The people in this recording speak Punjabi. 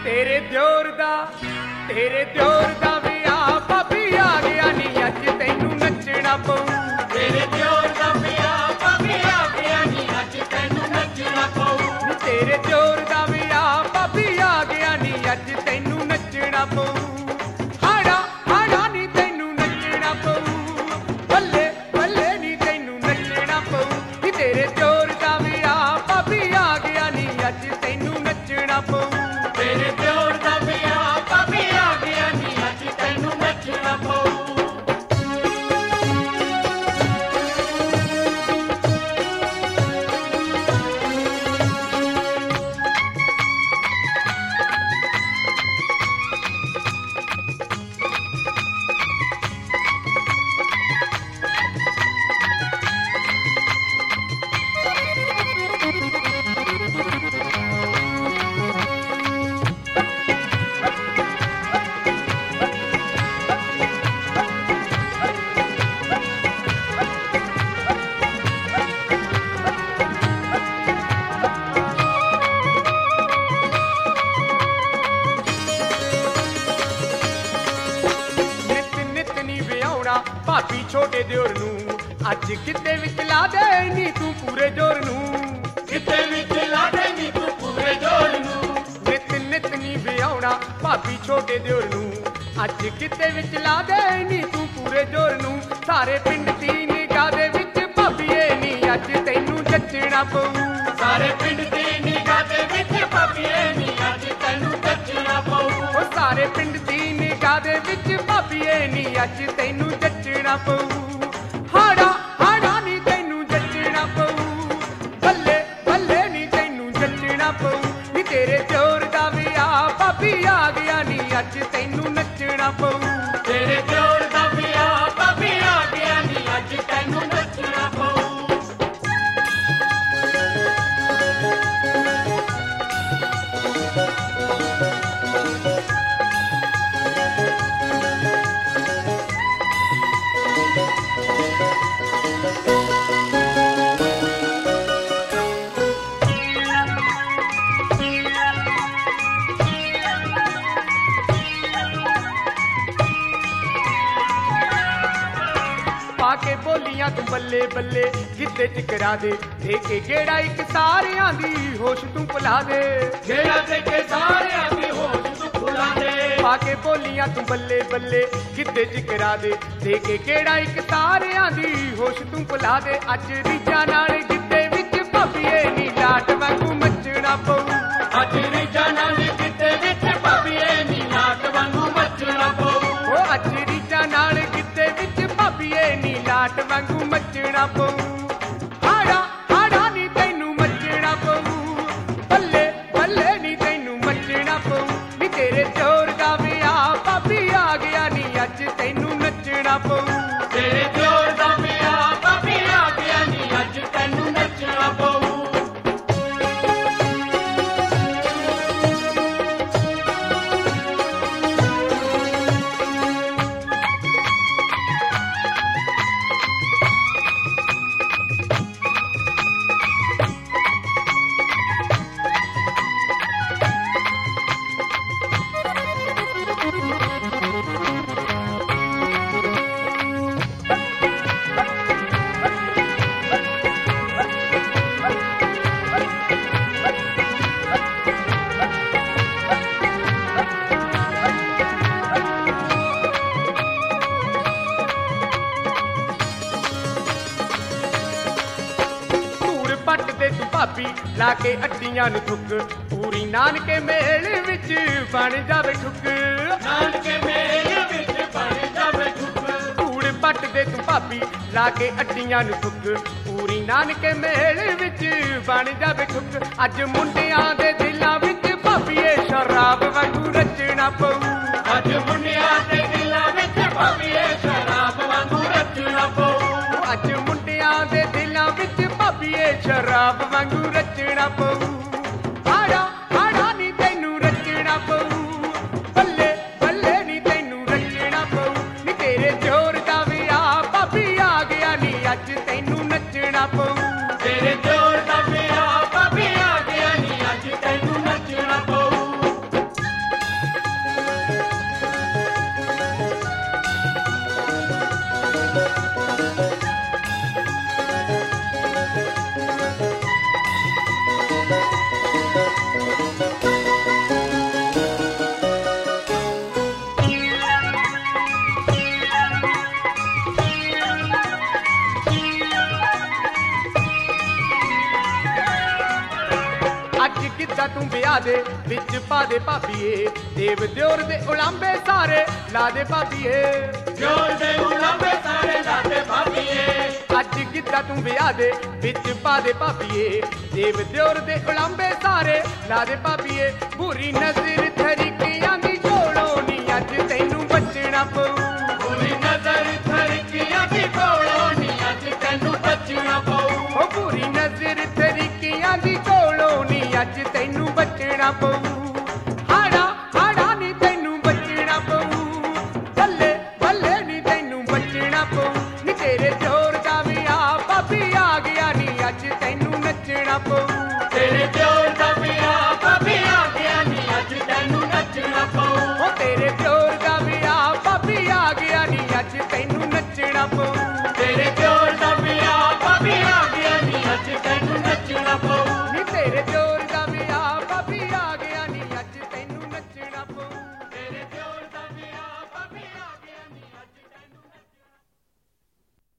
ਤੇਰੇ ਦਿਓਰ ਦਾ ਵਿਆਹ ਭਾਬੀ ਆ ਗਿਆ ਨੀ ਅੱਜ ਤੈਨੂੰ ਨੱਚਣਾ ਪਊ ਤੇਰੇ ਦਿਓਰ ਦਾ ਵਿਆਹ ਭਾਬੀ ਆ ਗਿਆ ਨੀ ਅੱਜ ਤੈਨੂੰ ਨੱਚਣਾ ਪਊ ਤੇਰੇ ਦਿਓਰ ਦਾ ਵਿਆਹ ਭਾਬੀ ਆ ਗਿਆ ਨੀ ਅੱਜ ਤੈਨੂੰ ਨੱਚਣਾ ਪਊ ਹਾੜਾ ਨੀ ਤੈਨੂੰ ਨੱਚਣਾ ਪਊ ਬੱਲੇ ਬੱਲੇ ਨੀ ਤੈਨੂੰ ਨੱਚਣਾ ਪਊ ਨੀ ਤੇਰੇ ਦਿਓਰ ਦਾ ਵਿਆਹ ਭਾਬੀ ਆ ਗਿਆ ਨੀ ਅੱਜ ਤੈਨੂੰ ਨੱਚਣਾ ਪਊ ਤੇਰੇ ਦਿਓਰ ਦਾ ਵਿਆਹ ਭਾਬੀ ਆ ਗਿਆ ਨੀ ਅੱਜ ਤੈਨੂੰ ਨੱਚਣਾ ਪਊ ਭਾਬੀ ਛੋਟੇ ਦਿਓਰ ਨੂੰ ਅੱਜ ਕਿਤੇ ਵਿੱਚ ਲਾ ਦੇ ਨੀ ਤੂੰ ਪੂਰੇ ਜੋਰ ਨੂੰ ਕਿਤੇ ਵਿੱਚ ਲਾ ਦੇ ਨੀ ਤੂੰ ਪੂਰੇ ਜੋਰ ਨੂੰ ਨਿਤ ਨੀ ਵਿਆਹੁਣਾ ਭਾਬੀ ਛੋਟੇ ਦਿਓਰ ਨੂੰ ਅੱਜ ਕਿਤੇ ਵਿੱਚ ਲਾ ਦੇ ਨੀ ਤੂੰ ਪੂਰੇ ਜੋਰ ਨੂੰ ਸਾਰੇ ਪਿੰਡ ਦੀ ਨਿਗਾਹ ਦੇ ਵਿੱਚ ਭਾਬੀਏ ਨੀ ਅੱਜ ਤੈਨੂੰ ਜੱਚਣਾ ਪਊ ਸਾਰੇ ਪਿੰਡ ਦੀ ਨਿਗਾਹ ਦੇ ਵਿੱਚ ਭਾਬੀਏ ਨੀ ਅੱਜ ਤੈਨੂੰ ਜੱਚਣਾ ਪਊ ਉਹ ਸਾਰੇ ਪਿੰਡ ਦੀ ਨਿਗਾਹ ਦੇ ਵਿੱਚ ਭਾਬੀਏ ਨੀ ਅੱਜ ਤੈਨੂੰ ਜੱਚਣਾ ਪਊ ਹਾੜਾ ਨੀ ਤੈਨੂੰ ਜੱਚਣਾ ਪਊ ਬੱਲੇ ਬੱਲੇ ਨੀ ਤੈਨੂੰ ਜੱਚਣਾ ਪਊ ਨੀ ਤੇਰੇ ਦਿਓਰ ਦਾ ਵਿਆਹ ਭਾਬੀ ਆ ਗਿਆ ਨੀ ਅੱਜ ਤੈਨੂੰ ਨੱਚਣਾ ਪਊ ਤੇਰੇ ਦਿਓਰ ਦਾ ਵਿਆਹ ਭਾਬੀ ਆ ਗਿਆ ਨੀ ਅੱਜ ਤੈਨੂੰ ਨੱਚਣਾ ਪਊ ਪਾ ਕੇ ਬੋਲੀਆਂ ਤੂੰ ਬੱਲੇ ਬੱਲੇ ਗਿੱਧੇ ਚ ਕਰਾ ਦੇ ਕੇ ਗੇੜਾ ਇੱਕ ਸਾਰਿਆਂ ਦੀ ਹੋਸ਼ ਤੂੰ ਭੁਲਾ ਦੇ ਗੇੜਾ ਦੇ ਕੇ ਸਾਰਿਆਂ ਦੀ ਹੋਸ਼ ਤੂੰ ਭੁਲਾ ਦੇ ਪਾ ਕੇ ਬੋਲੀਆਂ ਤੂੰ ਬੱਲੇ ਬੱਲੇ ਗਿੱਧੇ ਚ ਕਰਾ ਦੇ ਕੇ ਗੇੜਾ ਇੱਕ ਸਾਰਿਆਂ ਦੀ ਹੋਸ਼ ਤੂੰ ਭੁਲਾ ਦੇ ਅੱਜ ਰੀਝਾਂ ਨਾਲ ਗਿੱਧੇ ਵਿੱਚ ਭਾਬੀਏ ਨੀ ਲਾਟ ਵਾਂਗੂ ਮੱਚਣਾ ਪਊ ਅੱਜ ਰੀਝਾਂ ਨਾਲ ਗਿੱਧੇ ਵਿੱਚ ਭਾਬੀਏ ਨੀ ਲਾਟ ਵਾਂਗੂ ਮੱਚਣਾ ਪਊ ਉਹ ਅੱਜ ਰੀਝਾਂ ਨਾਲ ਗਿੱਧੇ ਵਿੱਚ ਭਾਬੀਏ ਨੀ ਲਾਟ ਵਾਂਗੂ ਮੱਚਣਾ ਪਊ ਹਾੜਾ ਨੀ ਤੈਨੂੰ ਮੱਚਣਾ ਪਊ ਬੱਲੇ ਬੱਲੇ ਨੀ ਤੈਨੂੰ ਮੱਚਣਾ ਪਊ ਨੀ ਤੇਰੇ ਦਿਓਰ ਦਾ ਵਿਆਹ ਭਾਬੀ ਆ ਗਿਆ ਨੀ ਅੱਜ ਤੈਨੂੰ ਨੱਚਣਾ ਪਊ ਤੇਰੇ ਦਿਓਰ ਦਾ ਵਿਆਹ ਭਾਬੀ ਆ ਗਿਆ ਨੀ ਅੱਜ ਤੈਨੂੰ ਨੱਚਣਾ ਪਊ ਭਾਬੀ ਲਾ ਕੇ ਅੱਡੀਆਂ ਨੂੰ ਥੁੱਕ ਪੂਰੀ ਨਾਨਕੇ ਮੇਲ ਵਿੱਚ ਬਣ ਜਾਵੇ ਠੁੱਕ ਨਾਨਕੇ ਮੇਲ ਵਿੱਚ ਬਣ ਜਾਵੇ ਠੁੱਕ ਧੂੜ ਪੱਟ ਦੇ ਤੂੰ ਭਾਬੀ ਲਾ ਕੇ ਅੱਡੀਆਂ ਨੂੰ ਥੁੱਕ ਪੂਰੀ ਨਾਨਕੇ ਮੇਲ ਵਿੱਚ ਬਣ ਜਾਵੇ ਠੁੱਕ ਅੱਜ ਮੁੰਡਿਆਂ ਦੇ ਦਿਲਾਂ ਵਿੱਚ ਭਾਬੀਏ ਸ਼ਰਾਬ ਵਾਂਗੂ ਰਚਣਾ ਪਊ ਅੱਜ ਮੁੰਡਿਆਂ ਦੇ ਦਿਲਾਂ ਵਿੱਚ ਭਾਬੀਏ ਸ਼ਰਾਬ ਵਾਂਗੂ ਰਚਣਾ ਪਊ ਅੱਜ ਮੁੰਡਿਆਂ ਦੇ ਦਿਲਾਂ ਵਿੱਚ ਭਾਬੀਏ ਸ਼ਰਾਬ ਵਾਂਗੂ ਰਚਣਾ ਪਊ ਹਾੜਾ ਨੀ ਤੈਨੂੰ ਰਚਣਾ ਪਊ ਬੱਲੇ ਬੱਲੇ ਨੀ ਤੈਨੂੰ ਰਚਣਾ ਪਊ ਨੀ ਤੇਰੇ ਦਿਓਰ ਦਾ ਵਿਆਹ ਭਾਬੀ ਆ ਗਿਆ ਨੀ ਅੱਜ ਤੈਨੂੰ ਨੱਚਣਾ ਪਊ ਤੇਰੇ ਦਿਓਰ ਦਾ ਵਿਆਹ ਭਾਬੀ ਆ ਗਿਆ ਨੀ ਅੱਜ ਅੱਜ ਕਿੱਦਾਂ ਤੂੰ ਵਿਆਹ ਦੇ ਵਿੱਚ ਪਾ ਦੇ ਭਾਬੀਏ ਦੇਵ ਦਿਓਰ ਦੇ ਉਲਾਂਬੇ ਸਾਰੇ ਲਾ ਦੇ ਭਾਬੀਏ ਦਿਓਰ ਦੇ ਉਲਾਂਬੇ ਸਾਰੇ ਲਾ ਦੇ ਭਾਬੀਏ ਅੱਜ ਕਿੱਦਾਂ ਤੂੰ ਵਿਆਹ ਦੇ ਵਿੱਚ ਪਾ ਦੇ ਭਾਬੀਏ ਦੇਵ ਦਿਓਰ ਦੇ ਉਲਾਂਬੇ ਸਾਰੇ ਲਾ ਦੇ ਭਾਬੀਏ ਬੁਰੀ ਨਜ਼ਰ ਥਰੀਕਿਆਂ ਦੀ ਝੋਲੋਂ ਨੀ ਅੱਜ ਤੈਨੂੰ ਬਚਣਾ ਪਊ ਬੁਰੀ ਨਜ਼ਰ ਥਰੀਕਿਆਂ ਦੀ ਝੋਲੋਂ ਨੀ ਅੱਜ ਤੈਨੂੰ ਬਚਣਾ ਪਊ ਬੁਰੀ ਨਜ਼ਰ ਤਰੀਕਿਆਂ ਦੀ ਝੋਲੋਂ ਨੀ ਅੱਜ ਤੈਨੂੰ ਬਚਣਾ ਪਊ